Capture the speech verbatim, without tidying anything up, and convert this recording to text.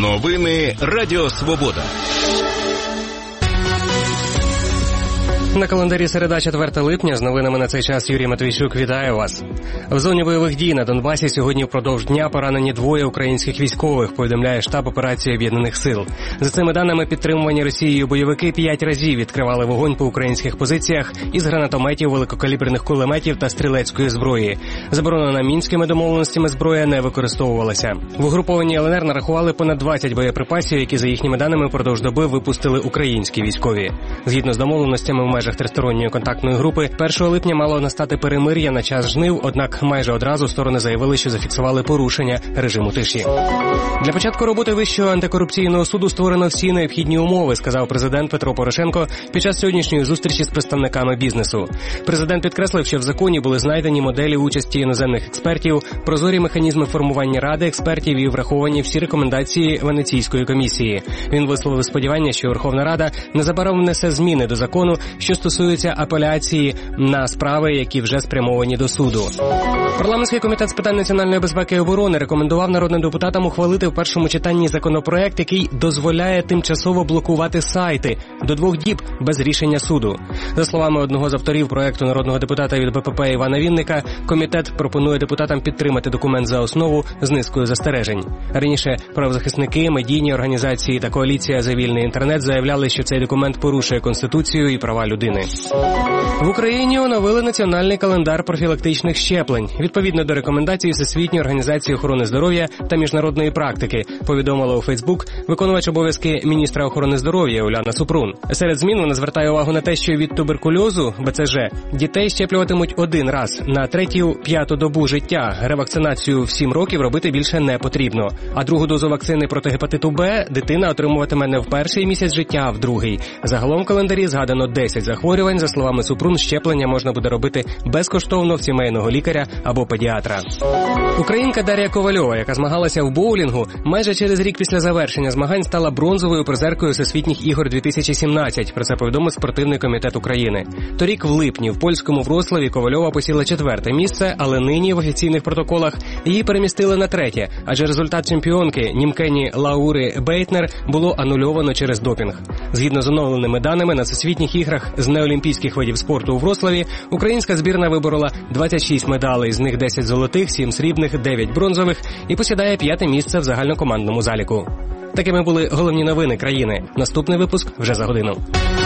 Новини Радіо Свобода. На календарі середа, четвертого липня. З новинами на цей час Юрій Матвійчук вітає вас. В зоні бойових дій на Донбасі сьогодні впродовж дня поранені двоє українських військових, повідомляє штаб операції Об'єднаних сил. За цими даними, підтримувані Росією бойовики п'ять разів відкривали вогонь по українських позиціях із гранатометів, великокаліберних кулеметів та стрілецької зброї. Заборонена мінськими домовленостями зброя не використовувалася. В угрупованні ел ен ер нарахували понад двадцять боєприпасів, які, за їхніми даними, впродовж доби випустили українські військові. Згідно з домовленостями в межах тристоронньої контактної групи, першого липня мало настати перемир'я на час жнив, однак майже одразу сторони заявили, що зафіксували порушення режиму тиші. Для початку роботи Вищого антикорупційного суду створено всі необхідні умови, сказав президент Петро Порошенко під час сьогоднішньої зустрічі з представниками бізнесу. Президент підкреслив, що в законі були знайдені моделі участі іноземних експертів, прозорі механізми формування ради експертів і враховані всі рекомендації Венеційської комісії. Він висловив сподівання, що Верховна Рада незабаром внесе зміни до закону, що стосується апеляції на справи, які вже спрямовані до суду. Парламентський комітет з питань національної безпеки і оборони рекомендував народним депутатам ухвалити в першому читанні законопроект, який дозволяє тимчасово блокувати сайти до двох діб без рішення суду. За словами одного з авторів проекту, народного депутата від Бе Пе Пе Івана Вінника, комітет пропонує депутатам підтримати документ за основу з низкою застережень. Раніше правозахисники, медійні організації та коаліція «За вільний інтернет» заявляли, що цей документ порушує Конституцію і права людини. В Україні оновили національний календар профілактичних щеплень. Відповідно до рекомендацій Всесвітньої організації охорони здоров'я та міжнародної практики, повідомила у Фейсбук виконувач обов'язки міністра охорони здоров'я Уляна Супрун. Серед змін вона звертає увагу на те, що від туберкульозу, Бе Це Же, дітей щеплюватимуть один раз на третю-п'яту добу життя. Ревакцинацію в сім років робити більше не потрібно. А другу дозу вакцини проти гепатиту Б дитина отримуватиме не в перший місяць життя, а в другий. Загалом в календарі згадано десять захворювань. За словами Супрун, щеплення можна буде робити безкоштовно в сімейного лікаря або педіатра. Українка Дар'я Ковальова, яка змагалася в боулінгу, майже через рік після завершення змагань стала бронзовою призеркою Всесвітніх ігор дві тисячі сімнадцять. Про це повідомив спортивний комітет України. Торік в липні в польському Вроцлаві Ковальова посіла четверте місце, але нині в офіційних протоколах її перемістили на третє, адже результат чемпіонки німкені Лаури Бейтнер було анульовано через допінг. Згідно з оновленими даними, на Всесвітніх іграх з неолімпійських видів спорту у Вроцлаві українська збірна виборола двадцять шість медалей, з них десять золотих, сім срібних, дев'ять бронзових і посідає п'яте місце в загальнокомандному заліку. Такими були головні новини країни. Наступний випуск вже за годину.